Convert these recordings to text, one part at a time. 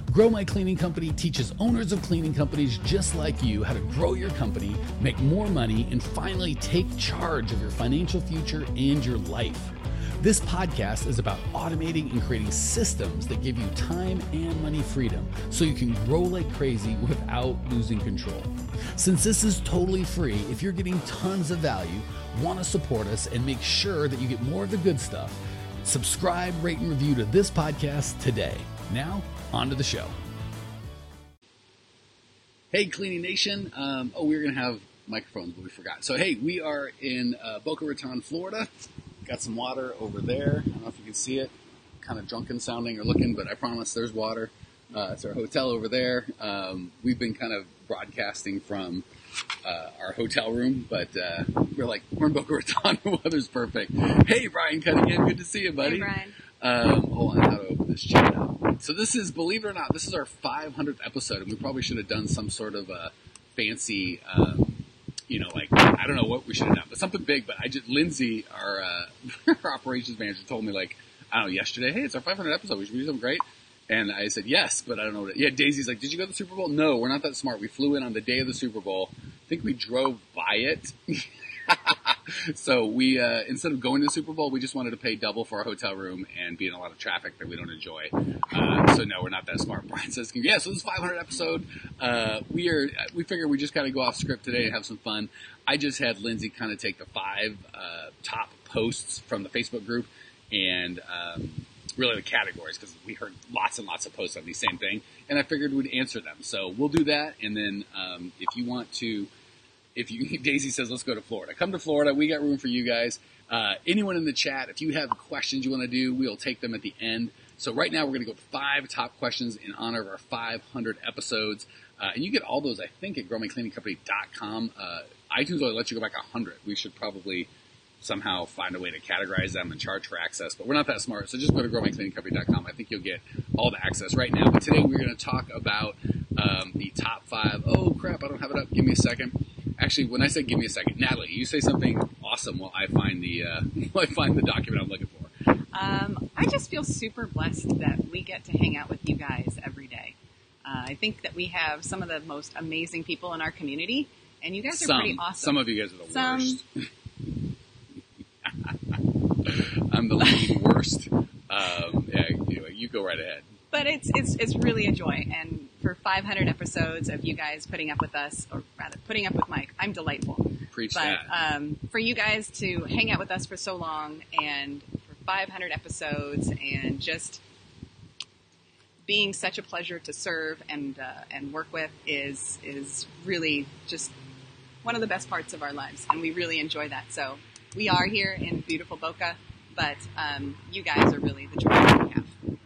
Grow My Cleaning Company teaches owners of cleaning companies just like you how to grow your company, make more money, and finally take charge of your financial future and your life. This podcast is about automating and creating systems that give you time and money freedom so you can grow like crazy without losing control. Since this is totally free, if you're getting tons of value, want to support us, and make sure that you get more of the good stuff, subscribe, rate, and review to this podcast today. Now, on to the show. Hey, Cleaning Nation. We're going to have microphones, but we forgot. So, hey, we are in Boca Raton, Florida. Got some water over there. I don't know if you can see it. Kind of drunken sounding or looking, but I promise there's water. It's our hotel over there. We've been kind of broadcasting from our hotel room, but we're in Boca Raton. The weather's perfect. Hey, Brian Cunningham. Good to see you, buddy. Hey, Brian. Hold on, how to open this chat up. So this is, believe it or not, this is our 500th episode, and we probably should have done some sort of a fancy, I don't know what we should have done, but something big. But Lindsay, our operations manager, told me yesterday, hey, it's our 500th episode. We should do something great. And I said, yes, but I don't know. Daisy's like, did you go to the Super Bowl? No, we're not that smart. We flew in on the day of the Super Bowl. I think we drove by it. So we, instead of going to the Super Bowl, we just wanted to pay double for our hotel room and be in a lot of traffic that we don't enjoy. So no, we're not that smart. Brian says, so this is 500th episode. We figured we just kind of go off script today and have some fun. I just had Lindsay kind of take the 5 top posts from the Facebook group and really the categories, because we heard lots and lots of posts on the same thing, and I figured we'd answer them. So we'll do that, and then if you want to, Daisy says, let's go to Florida. Come to Florida. We got room for you guys. Anyone in the chat, if you have questions you want to do, we'll take them at the end. So right now we're going to go 5 top questions in honor of our 500 episodes. And you get all those, I think, at growmycleaningcompany.com. iTunes only lets you go back 100. We should probably somehow find a way to categorize them and charge for access, but we're not that smart. So just go to growmycleaningcompany.com. I think you'll get all the access right now. But today we're going to talk about the top 5. Oh, crap, I don't have it up. Give me a second. Actually, when I say give me a second, Natalie, you say something awesome while I find the document I'm looking for. I just feel super blessed that we get to hang out with you guys every day. I think that we have some of the most amazing people in our community, and you guys are pretty awesome. Some of you guys are the worst. I'm the leading worst. Anyway, you go right ahead. But it's really a joy, and for 500 episodes of you guys putting up with us, or rather putting up with Mike, I'm delightful. Preach that. But for you guys to hang out with us for so long, and for 500 episodes, and just being such a pleasure to serve and work with is really just one of the best parts of our lives, and we really enjoy that. So we are here in beautiful Boca, but you guys are really the joy that we have.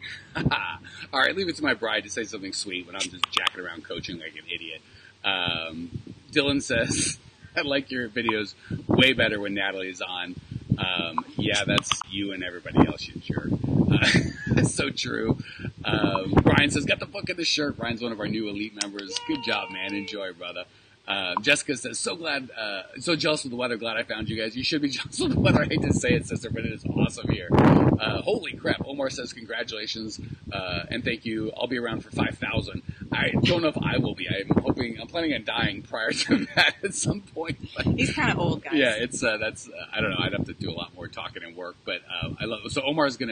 All right, leave it to my bride to say something sweet when I'm just jacking around coaching like an idiot. Dylan says, I like your videos way better when Natalie is on. Yeah, that's you and everybody else, you jerk. It's so true. Brian says, got the book and the shirt. Brian's one of our new elite members. Good job, man. Enjoy, brother. Jessica says, so jealous of the weather. Glad I found you guys. You should be jealous of the weather. I hate to say it, sister, but it is awesome here. Holy crap. Omar says, congratulations, and thank you. I'll be around for 5,000. I don't know if I will be. I'm planning on dying prior to that at some point. But he's kind of old, guys. Yeah, it's, that's, I don't know. I'd have to do a lot more talking and work, but, I love it. So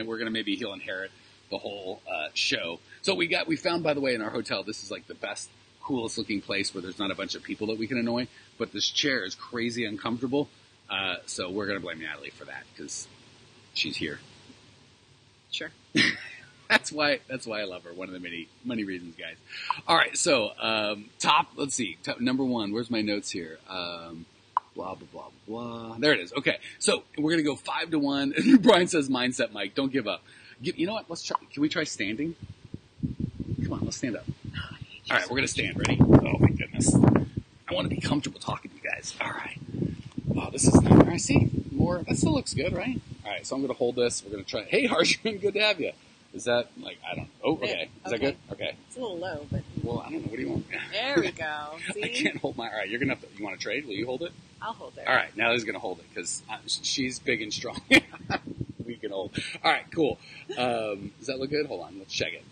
he'll whole show. So we found, by the way, in our hotel, this is like the best, coolest looking place where there's not a bunch of people that we can annoy, but this chair is crazy uncomfortable. So we're going to blame Natalie for that because she's here. Sure. That's why I love her. One of the many reasons, guys. All right. So, let's see. Number 1, where's my notes here? Blah, blah, blah, blah. There it is. Okay. So we're going to go 5 to 1. Brian says, mindset, Mike, don't give up. You know what? Let's try. Can we try standing? Come on, let's stand up. All right, we're going to stand. Ready? Oh, my goodness. I want to be comfortable talking to you guys. All right. Oh, this is nice. All right, see? More. That still looks good, right? All right, so I'm going to hold this. We're going to try. Hey, Harshan, good to have you. Is that, I don't know. Oh, okay. Is that good? Okay. It's a little low, but. Well, I don't know. What do you want? There we go. See? I can't hold my. All right, you're going to have to. You want to trade? Will you hold it? I'll hold it. All right, Natalie's going to hold it because she's big and strong. We can hold. All right, cool. Does that look good? Hold on. Let's check it.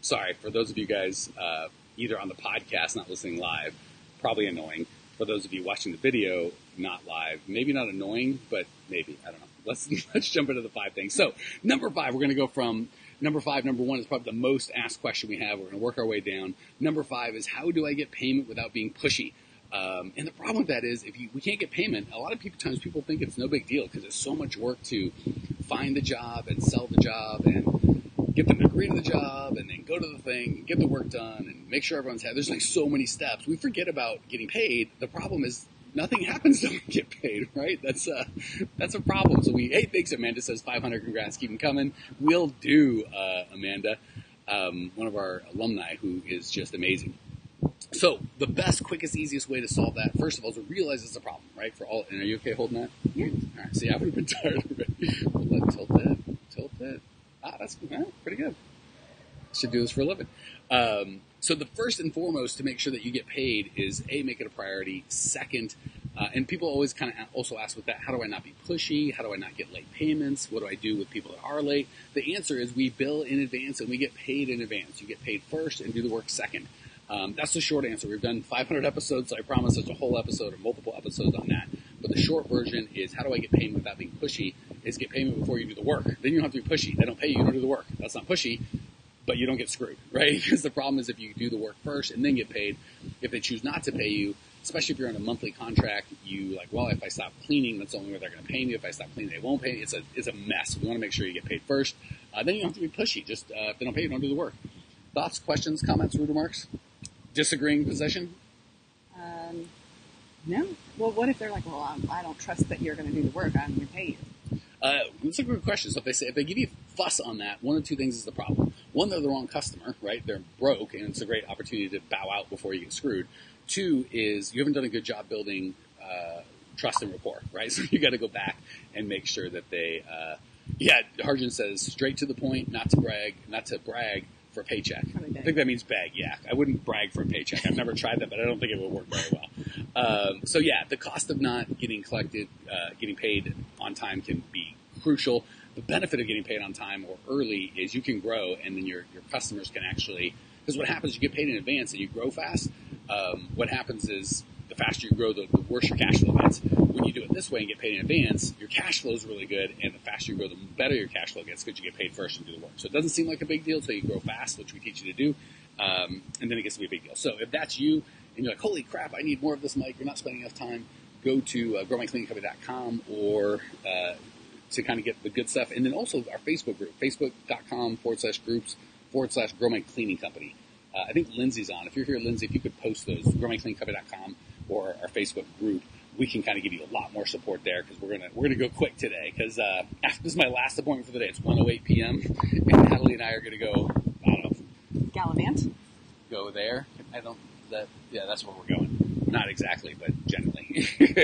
sorry, for those of you guys either on the podcast, not listening live, probably annoying. For those of you watching the video, not live, maybe not annoying, but maybe, I don't know. Let's jump into the 5 things. So number 5, we're going to go from number 5. Number 1 is probably the most asked question we have. We're going to work our way down. Number 5 is, how do I get payment without being pushy? And the problem with that is, we can't get payment, a lot of times people think it's no big deal because it's so much work to find the job and sell the job and get them to agree to the job and then go to the thing and get the work done and make sure everyone's happy. There's like so many steps. We forget about getting paid. The problem is nothing happens till we get paid, right? That's a problem. So hey, thanks, Amanda says 500, congrats, keep them coming. Will do, Amanda, one of our alumni who is just amazing. So the best, quickest, easiest way to solve that, first of all, is to realize it's a problem, right? And are you okay holding that? Yeah. All right. See, I would have been tired already. Tilt it. That's pretty good. Should do this for a living. So the first and foremost to make sure that you get paid is make it a priority. Second, and people always kind of also ask with that, how do I not be pushy? How do I not get late payments? What do I do with people that are late? The answer is we bill in advance and we get paid in advance. You get paid first and do the work second. That's the short answer. We've done 500 episodes, so I promise there's a whole episode or multiple episodes on that. But the short version is, how do I get payment without being pushy? Is get payment before you do the work. Then you don't have to be pushy. They don't pay you, you don't do the work. That's not pushy, but you don't get screwed, right? Because the problem is if you do the work first and then get paid, if they choose not to pay you, especially if you're on a monthly contract, if I stop cleaning, that's the only way they're going to pay me. If I stop cleaning, they won't pay me. It's a mess. We want to make sure you get paid first. Then you don't have to be pushy. Just if they don't pay you, don't do the work. Thoughts, questions, comments, rude remarks? Disagreeing position? No. Well, what if they're like, well, I don't trust that you're going to do the work. I'm going to pay you. That's a good question. So if they give you fuss on that, one of 2 things is the problem. One, they're the wrong customer, right? They're broke, and it's a great opportunity to bow out before you get screwed. 2 is you haven't done a good job building trust and rapport, right? So you got to go back and make sure that they. Harjan says straight to the point, not to brag for a paycheck. I think that means bag. Yeah, I wouldn't brag for a paycheck. I've never tried that, but I don't think it would work very well. The cost of not getting paid on time can be crucial. The benefit of getting paid on time or early is you can grow, and then your customers can actually. Because what happens, you get paid in advance and you grow fast. What happens is the faster you grow, the worse your cash flow gets. When you do it this way and get paid in advance, your cash flow is really good, and the faster you grow, the better your cash flow gets because you get paid first and do the work. So it doesn't seem like a big deal until you grow fast, which we teach you to do, and then it gets to be a big deal. So if that's you, and you're like, holy crap, I need more of this, Mike, you're not spending enough time, go to growmycleaningcompany.com or to kind of get the good stuff. And then also our Facebook group, facebook.com/groups/growmycleaningcompany. I think Lindsay's on. If you're here, Lindsay, if you could post those, growmycleaningcompany.com or our Facebook group, we can kind of give you a lot more support there because we're gonna go quick today because this is my last appointment for the day. It's 1:08 p.m. and Natalie and I are gonna go. I don't know. Gallivant. Go there. That's where we're going. Not exactly, but generally.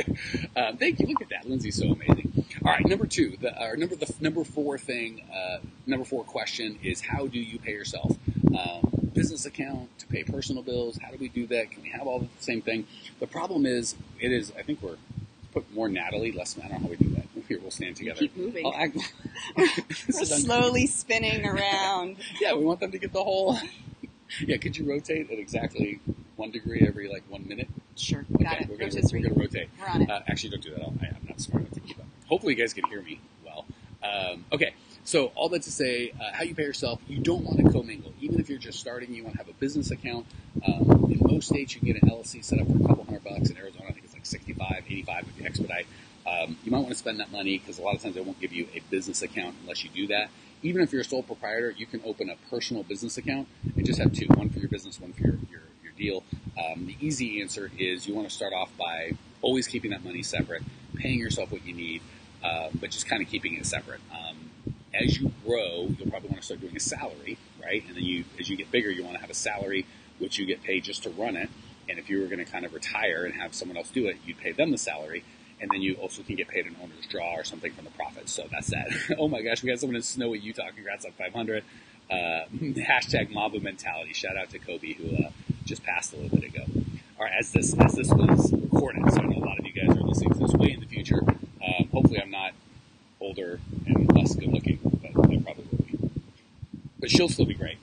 Thank you. Look at that. Lindsay's so amazing. All right, number 2. Number 4 thing. Number 4 question is, how do you pay yourself? Business account to pay personal bills. How do we do that? Can we have all the same thing? The problem is, I think we're put more Natalie, less. I don't know how we do that. Here, we'll stand together. Keep moving. We're slowly spinning around. Yeah, we want them to get the whole. Yeah, could you rotate at exactly 1 degree every 1 minute? Sure, Okay, got it. We're going to rotate. We're on it. Actually, don't do that. I'm not smart enough to keep up. Hopefully, you guys can hear me well. Okay, so all that to say, how you pay yourself, you don't want to commingle. Even if you're just starting, you want to have a business account. In most states, you can get an LLC set up for a couple $100. In Arizona, I think it's like 65, 85 if you expedite. You might want to spend that money because a lot of times they won't give you a business account unless you do that. Even if you're a sole proprietor, you can open a personal business account and just have 2, one for your business, one for your deal. The easy answer is you want to start off by always keeping that money separate, paying yourself what you need, but just kind of keeping it separate. As you grow, you'll probably want to start doing a salary, right? And then as you get bigger, you want to have a salary which you get paid just to run it. And if you were going to kind of retire and have someone else do it, you'd pay them the salary. And then you also can get paid an owner's draw or something from the profits. So that's that. Oh my gosh, we got someone in snowy Utah. Congrats on 500. Hashtag Mamba mentality. Shout out to Kobe who just passed a little bit ago. All right, as this was recorded, so I know a lot of you guys are listening to this way in the future. Hopefully I'm not older and less good looking, but I probably will be. But she'll still be great, huh?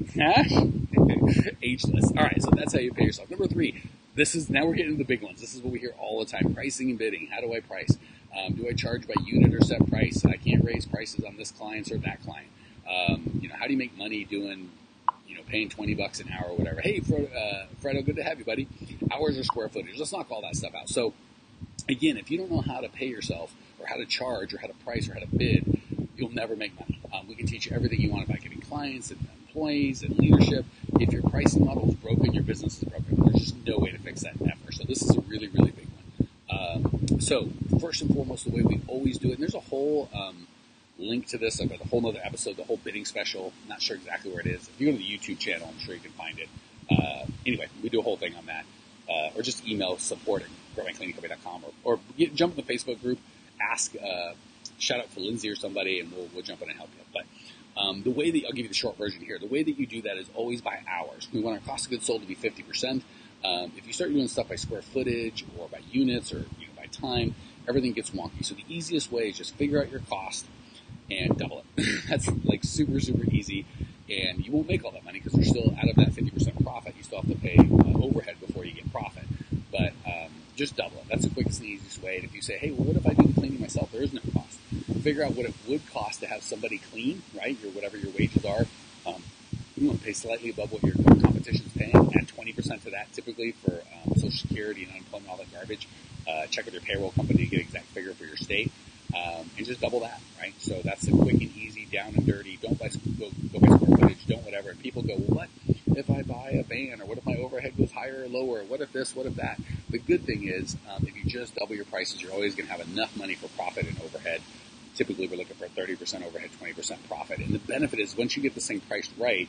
Ageless. All right, so that's how you pay yourself. Number 3, now we're getting to the big ones. This is what we hear all the time: pricing and bidding. How do I price? Do I charge by unit or set price? I can't raise prices on this client or that client. How do you make money doing, paying $20 an hour or whatever? Hey, Fredo, good to have you, buddy. Hours or square footage? Let's knock all that stuff out. So, again, if you don't know how to pay yourself or how to charge or how to price or how to bid, you'll never make money. We can teach you everything you want about getting clients and employees and leadership. If your pricing model is broken, your business is broken. There's just no way to fix that ever. So this is a really, really big one. So first and foremost, the way we always do it, and there's a whole link to this. I've got a whole other episode, the whole bidding special. Not sure exactly where it is. If you go to the YouTube channel, I'm sure you can find it. Anyway, we do a whole thing on that. Or just email support@growmycleaningcompany.com or jump in the Facebook group, ask, shout out to Lindsay or somebody, and we'll jump in and help you. But the way that, I'll give you the short version here, the way that you do that is always by hours. We want our cost of goods sold to be 50%. If you start doing stuff by square footage or by units or by time, everything gets wonky. So the easiest way is just figure out your cost and double it. That's like super, super easy. And you won't make all that money because you're still out of that 50% profit. You still have to pay overhead before you get profit. But just double it. That's the quickest and easiest way. And if you say, hey, well, what if I do the cleaning myself? There is no cost. Figure out what it would cost to have somebody clean, right? Whatever your wages are. You want to pay slightly above what your competition's paying. Add 20% to that typically for Social Security and unemployment, all that garbage. Check with your payroll company to get an exact figure for your state. And just double that, right? So that's the quick and easy, down and dirty. Don't go by square footage, don't whatever. And people go, well, what if I buy a van? Or what if my overhead goes higher or lower? What if this, what if that? The good thing is, if you just double your prices, you're always going to have enough money for profit and overhead. Typically, we're looking for 30% overhead, 20% profit. And the benefit is once you get this thing priced right,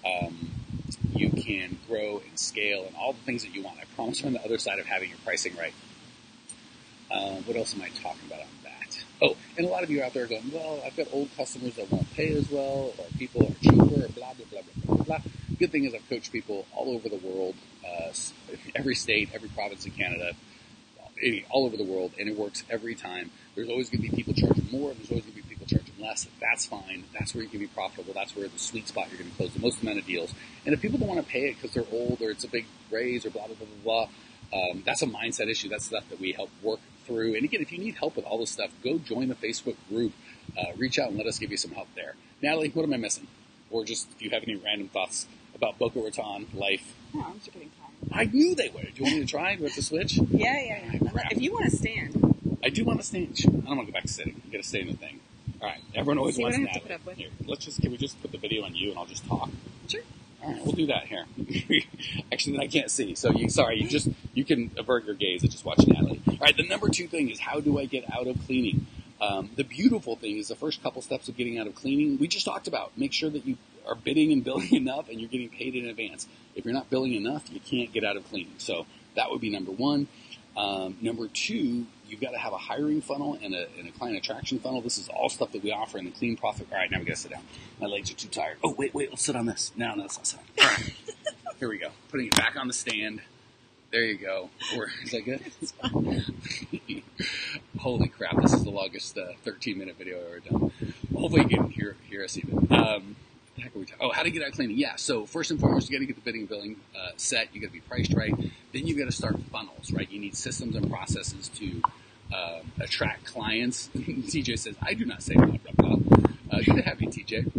you can grow and scale and all the things that you want. I promise we're on the other side of having your pricing right. What else am I talking about on that? Oh, and a lot of you out there are going, well, I've got old customers that won't pay as well, or people are cheaper, or blah, blah, blah, blah, blah, blah. Good thing is I've coached people all over the world, every state, every province in Canada, all over the world, and it works every time. There's always going to be people charging more, and there's always going to be people charging less. That's fine. That's where you can be profitable. That's where the sweet spot you're going to close the most amount of deals. And if people don't want to pay it because they're old or it's a big raise or blah, blah, blah, blah, blah, that's a mindset issue. That's stuff that we help work through. And again, if you need help with all this stuff, go join the Facebook group. Reach out and let us give you some help there. Natalie, what am I missing? Or just if you have any random thoughts about Boca Raton life. No, I'm just getting tired. I knew they would. Do you want me to try with the switch? Yeah. If you want to stand. I do want to stand. I don't want to go back to sitting. I'm going to stay in the thing. All right. Everyone always wants Natalie. Put up with. Here, can we just put the video on you and I'll just talk? Sure. All right, we'll do that here. Actually, I can't see. So you can avert your gaze and just watch Natalie. All right. The number 2 thing is, how do I get out of cleaning? The beautiful thing is the first couple steps of getting out of cleaning, we just talked about. Make sure that you are bidding and billing enough and you're getting paid in advance. If you're not billing enough, you can't get out of cleaning. So that would be number 1. Number 2, you've got to have a hiring funnel and a client attraction funnel. This is all stuff that we offer in the Clean Profit. All right, now we got to sit down. My legs are too tired. Oh, wait, let's sit on this. No, let's not sit on it. All right. Here we go. Putting it back on the stand. There you go. Is that good? Holy crap, this is the longest 13-minute video I've ever done. Hopefully you can hear us even. How to get out of cleaning. Yeah, so first and foremost, you got to get the bidding and billing set. You got to be priced right. Then you got to start funnels, right? You need systems and processes to attract clients. TJ says, I do not say blah, blah, blah. Good to have you, TJ.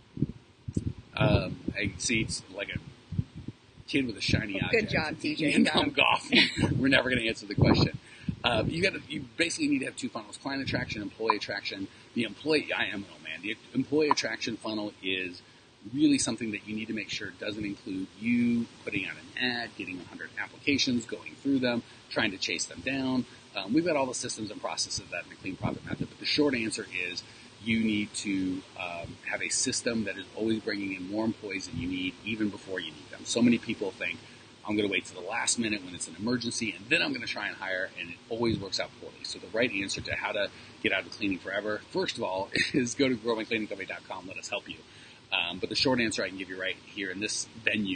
I see it's like a kid with a shiny object. Good job, TJ. And I'm golfing. We're never going to answer the question. You basically need to have 2 funnels: client attraction, employee attraction. The employee attraction funnel is really something that you need to make sure doesn't include you putting out an ad, getting 100 applications, going through them, trying to chase them down. We've got all the systems and processes of that in the Clean Profit method, but the short answer is you need to have a system that is always bringing in more employees than you need, even before you need them. So many people think, I'm going to wait to the last minute when it's an emergency, and then I'm going to try and hire, and it always works out poorly. So the right answer to how to get out of cleaning forever, first of all, is go to growmycleaningcompany.com. Let us help you. But the short answer I can give you right here in this venue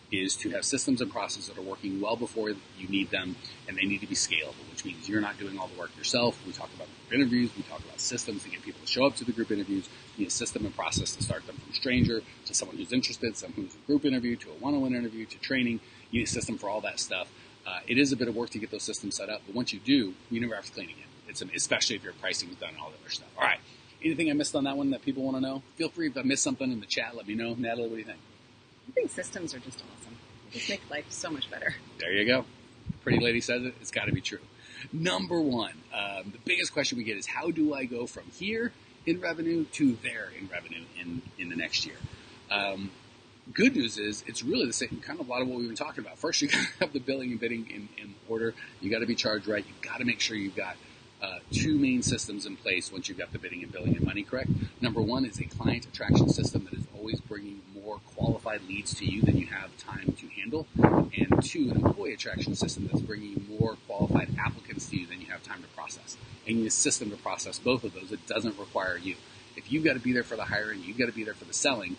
is to have systems and processes that are working well before you need them, and they need to be scalable, which means you're not doing all the work yourself. We talk about group interviews. We talk about systems to get people to show up to the group interviews. You need a system and process to start them from stranger to someone who's interested, someone who's a group interview to a one-on-one interview to training. You need a system for all that stuff. It is a bit of work to get those systems set up, but once you do, you never have to clean again. Especially if your pricing is done and all the other stuff. All right. Anything I missed on that one that people want to know? Feel free if I missed something in the chat, let me know. Natalie, what do you think? I think systems are just awesome. They just make life so much better. There you go. Pretty lady says it. It's got to be true. Number one, the biggest question we get is how do I go from here in revenue to there in revenue in the next year? Good news is it's really the same, kind of a lot of what we've been talking about. First, you got to have the billing and bidding in order. You got to be charged right. You got to make sure you've got two main systems in place once you've got the bidding and billing and money correct. Number one is a client attraction system that is always bringing more qualified leads to you than you have time to handle. And two, an employee attraction system that's bringing more qualified applicants to you than you have time to process. And you need a system to process both of those. It doesn't require you. If you've got to be there for the hiring, you've got to be there for the selling,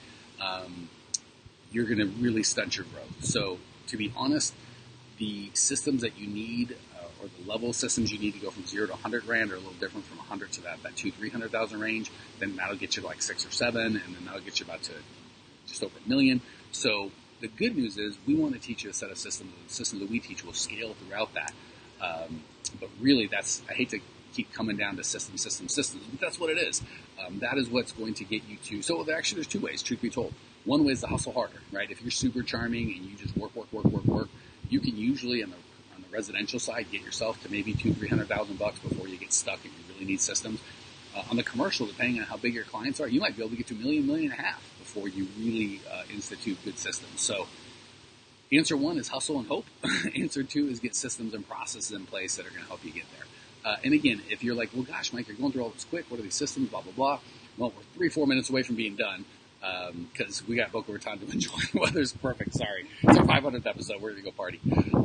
you're going to really stunt your growth. So to be honest, the systems that you need or the level of systems you need to go from 0 to 100 grand are a little different from 100 to that 200,000-300,000 range. Then that'll get you to like 6 or 7, and then that'll get you about to just over $1 million. So the good news is we want to teach you a set of systems. The systems that we teach will scale throughout that. But really, I hate to keep coming down to systems, but that's what it is. That is what's going to get you to. So actually, there's two ways, truth be told. One way is to hustle harder, right? If you're super charming and you just work, you can usually on the residential side get yourself to maybe $200,000-300,000 before you get stuck and you really need systems. On the commercial, depending on how big your clients are, you might be able to get to $1 million, $1.5 million before you really institute good systems. So answer one is hustle and hope. Answer two is get systems and processes in place that are going to help you get there. And again, if you're like, well, gosh, Mike, you're going through all this quick. What are these systems? Blah, blah, blah. Well, we're 3-4 minutes away from being done. Because we got Boca Raton to enjoy. The weather's perfect. Sorry. It's our 500th episode. We're going to go party.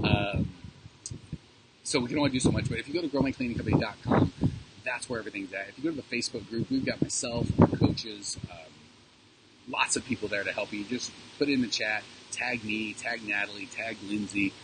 So we can only do so much. But if you go to growmycleaningcompany.com, that's where everything's at. If you go to the Facebook group, we've got myself, our coaches, lots of people there to help you. Just put it in the chat. Tag me, tag Natalie, tag Lindsay,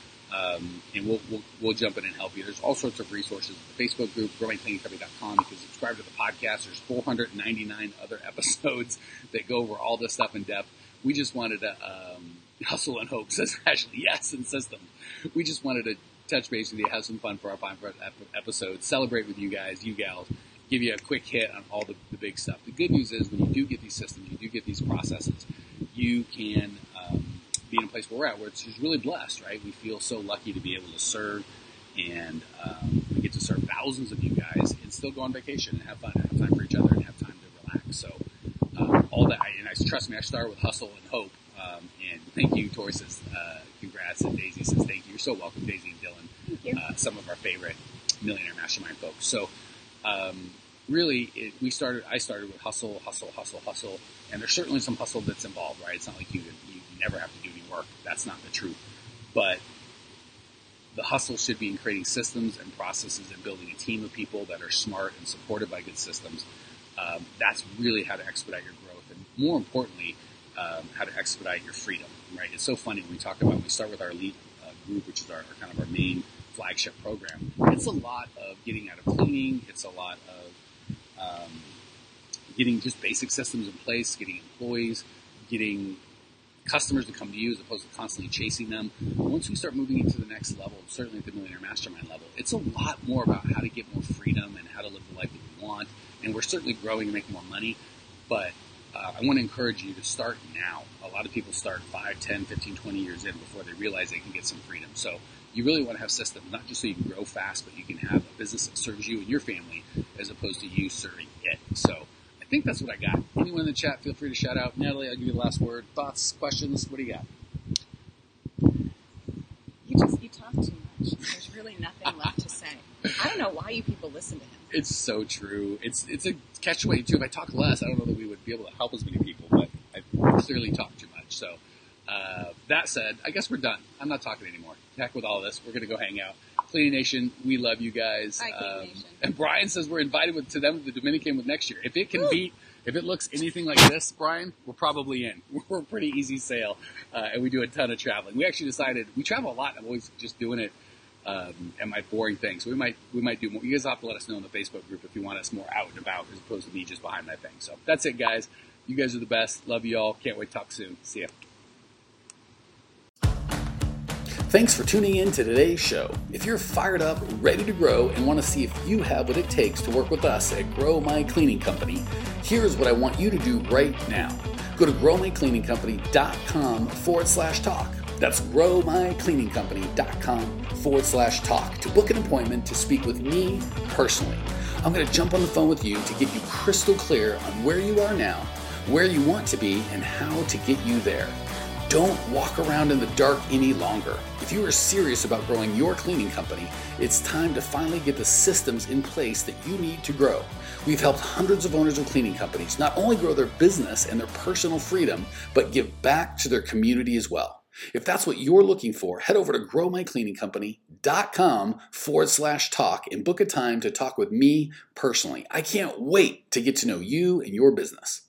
and we'll jump in and help you. There's all sorts of resources. The Facebook group, growmycleaningcompany.com. You can subscribe to the podcast. There's 499 other episodes that go over all this stuff in depth. We just wanted to hustle and hope, says Ashley. Yes, and systems. We just wanted to touch base with you, have some fun for our 500th episode, celebrate with you guys, you gals, give you a quick hit on all the big stuff. The good news is when you do get these systems, you do get these processes, you can be in a place where we're at, where it's just really blessed, right? We feel so lucky to be able to serve, and we get to serve thousands of you guys and still go on vacation and have fun, and have time for each other, and have time to relax. So all that, trust me, I start with hustle and hope. And thank you, Tori says, congrats, and Daisy says thank you. You're so welcome, Daisy and Dylan. Thank you. Some of our favorite Millionaire Mastermind folks. So really, I started with hustle, and there's certainly some hustle that's involved, right? It's not like you never have to do any work. That's not the truth. But the hustle should be in creating systems and processes and building a team of people that are smart and supported by good systems. That's really how to expedite your growth, and more importantly, how to expedite your freedom, right? It's so funny when we start with our elite group, which is our kind of our main flagship program. It's a lot of getting out of cleaning. It's a lot of getting just basic systems in place, getting employees, getting customers to come to you as opposed to constantly chasing them. Once we start moving into the next level, certainly at the Millionaire Mastermind level, it's a lot more about how to get more freedom and how to live the life that we want. And we're certainly growing and making more money, but I want to encourage you to start now. A lot of people start 5, 10, 15, 20 years in before they realize they can get some freedom. So you really want to have systems, not just so you can grow fast, but you can have a business that serves you and your family as opposed to you serving it. So I think that's what I got. Anyone in the chat, feel free to shout out. Natalie, I'll give you the last word. Thoughts, questions? What do you got? You talk too much. There's really nothing left to say. I don't know why you people listen to him. It's so true. It's a catch-22. If I talk less, I don't know that we would be able to help as many people, but I clearly talk too much. So that said, I guess we're done. I'm not talking anymore. Heck with all this. We're going to go hang out. Cleaning Nation, we love you guys. Hi, Cleaning Nation. And Brian says we're invited to them to the Dominican with next year. If it can beat If it looks anything like this, Brian, we're probably in. We're a pretty easy sale, and we do a ton of traveling. We actually decided we travel a lot. I'm always just doing it at my boring thing. So we might do more. You guys will have to let us know in the Facebook group if you want us more out and about as opposed to me just behind my thing. So that's it, guys. You guys are the best. Love you all. Can't wait to talk soon. See ya. Thanks for tuning in to today's show. If you're fired up, ready to grow, and want to see if you have what it takes to work with us at Grow My Cleaning Company, here's what I want you to do right now. Go to growmycleaningcompany.com/talk. That's growmycleaningcompany.com/talk to book an appointment to speak with me personally. I'm going to jump on the phone with you to get you crystal clear on where you are now, where you want to be, and how to get you there. Don't walk around in the dark any longer. If you are serious about growing your cleaning company, it's time to finally get the systems in place that you need to grow. We've helped hundreds of owners of cleaning companies not only grow their business and their personal freedom, but give back to their community as well. If that's what you're looking for, head over to growmycleaningcompany.com/talk and book a time to talk with me personally. I can't wait to get to know you and your business.